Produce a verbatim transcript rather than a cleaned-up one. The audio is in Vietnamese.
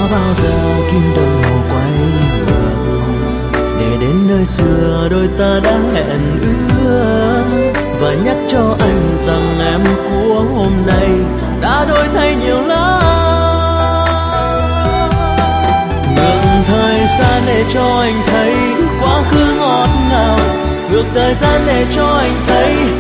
bao giờ kim đồng hồ quay ngược, để đến nơi xưa đôi ta đã hẹn ước, và nhắc cho anh rằng em của hôm nay đã đổi thay nhiều lắm. Ngừng thời gian để cho anh thấy quá khứ ngọt ngào, ngược thời gian để cho anh thấy